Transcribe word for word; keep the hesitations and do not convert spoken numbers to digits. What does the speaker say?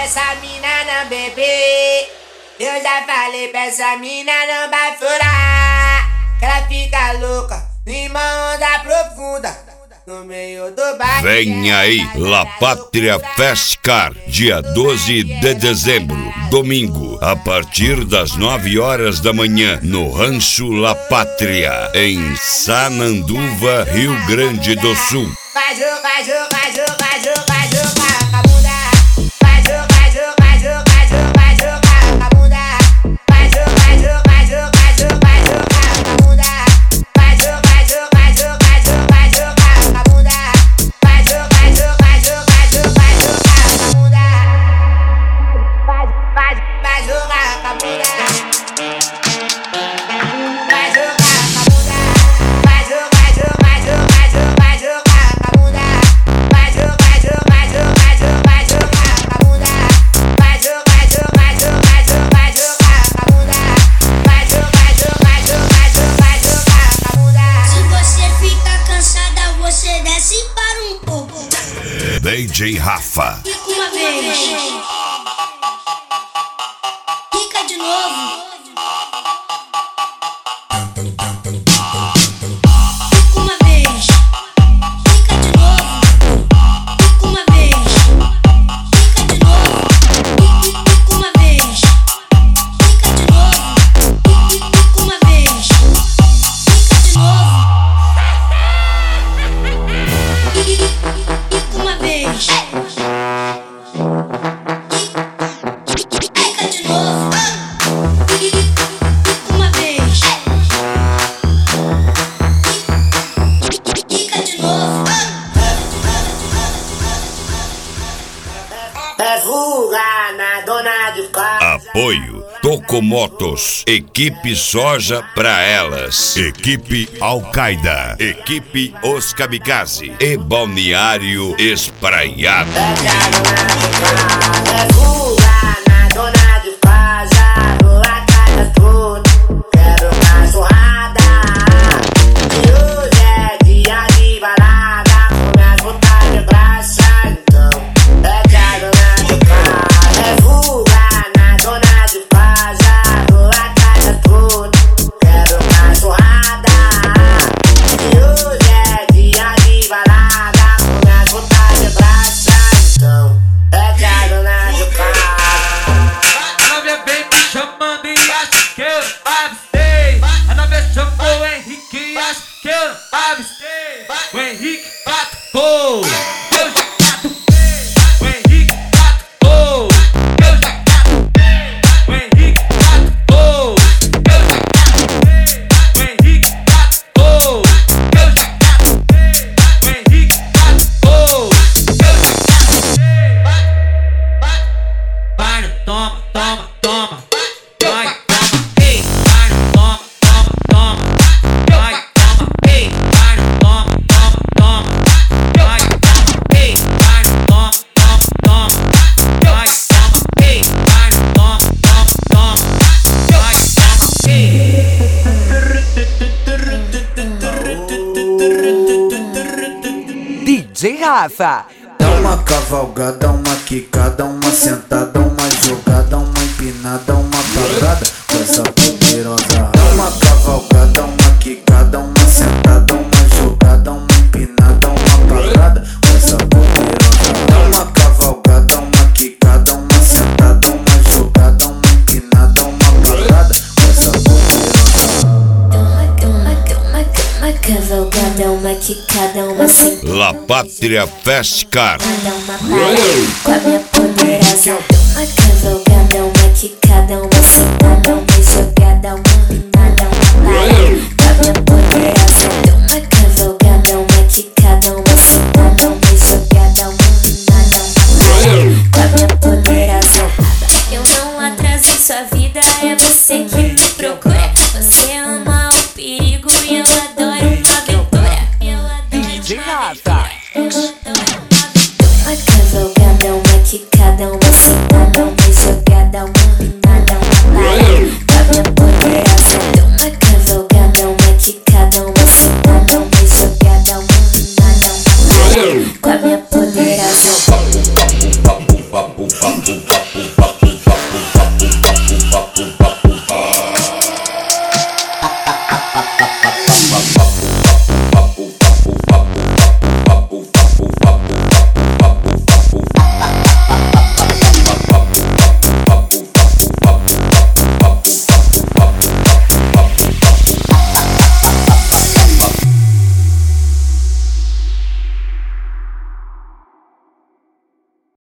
essa mina não beber. Eu já falei pra essa mina não vai furar, que ela fica louca em uma onda profunda no meio do baile. Vem aí, La Pátria Festcar, dia doze de dezembro, domingo, a partir das nove horas da manhã, no Rancho La Pátria, em Sananduva, Rio Grande do Sul. Vai jogar, vai jogar, vai jogar, vai jogar, vai jogar com a bunda. Vai jogar, vai jogar, vai jogar, vai jogar, vai jogar com a bunda. Vai jogar, vai jogar, vai jogar, vai jogar, vai jogar com a bunda. Vai jogar, vai jogar, vai jogar, vai jogar, vai jogar com a bunda. Vai jogar, vai jogar, vai jogar, vai jogar, vai jogar com a bunda. Vai, vai, vai jogar com a bunda. Vai jogar com a bunda. Vai jogar, vai jogar, vai jogar, vai jogar, vai jogar com a bunda. Vai jogar, vai jogar, vai jogar, vai jogar, vai jogar com a bunda. Vai jogar, vai jogar, vai jogar, vai jogar, vai jogar com a bunda. Vai jogar, vai jogar, vai jogar, vai jogar, vai jogar com a bunda. Se você fica cansada, você desce e para um pouco. D J Rafa. Fica uma vez. Fica de novo. Fica uma vez. Fica de novo. Fica uma vez. Fica de novo. Fica uma vez. Fica de novo. Fica uma vez. Fica de novo. Fica uma vez. Fica de novo. Fica uma vez. Fica de novo. É fuga na dona de casa. Apoio Tocomotos, equipe soja pra elas, equipe Al-Qaeda, equipe Os Kamikaze e Balneário Espraiado. É fuga na dona de casa, vou a casa toda, quero cachorrada. E hoje é dia de balada, com minhas vontades braças, então é que a dona de casa. É fuga na dona de casa, vou a casa toda, quero cachorrada. E hoje é dia de balada, com minhas vontades braças, então é que a dona de casa. A novinha vem me chamando e acha que eu avistei. A novinha chamou o Henrique e acha que eu avistei. O Henrique batucou, eu já catuquei. O Henrique batucou, eu já catuquei. O Henrique batucou, eu já catuquei. O Henrique batucou, eu já catuquei. O Henrique batucou, eu já catuquei. Vai no toma, toma, toma. Vai, toma, ei. Vai no toma, toma, toma. Vai, toma, ei. Vai no toma, toma, toma. Vai, toma, ei. Vai no toma, toma, toma. Vai, toma, ei. Vai no toma, toma, toma. Vai, toma, ei. D J Rafa. Dá uma cavalgada, uma quicada, uma sentada, uma jogada, uma empinada, uma parada com essa poderosa. Dá uma cavalgada, uma quicada, uma sentada, uma jogada, uma empinada, uma parada com essa poderosa. Dá uma cavalgada, uma quicada, uma sentada, uma jogada, uma empinada, uma parada com essa poderosa. Uma cavalgada, uma quicada, uma sentada, La Pátria Festcar. uma parada com a minha poderosa. Uma cavalgada, uma quicada, uma sentada, uma jogada, uma empinada, uma parada com a minha poderosa. Uma cavalgada, uma quicada, uma sentada, uma jogada, uma empinada, uma parada com a minha poderosa. Eu não atrasei sua vida, é você que me procura. Você ama o perigo e eu adoro uma aventura. Eu adoro D J uma Rafa. Uma cavalgada, uma quicada, uma sentada, uma jogada, uma empinada, uma parada com a minha poderosa. Uma cavalgada, uma quicada, uma sentada, uma jogada, uma empinada, uma parada com a minha poderosa. Papo, papo, papo, papo. a, a, a,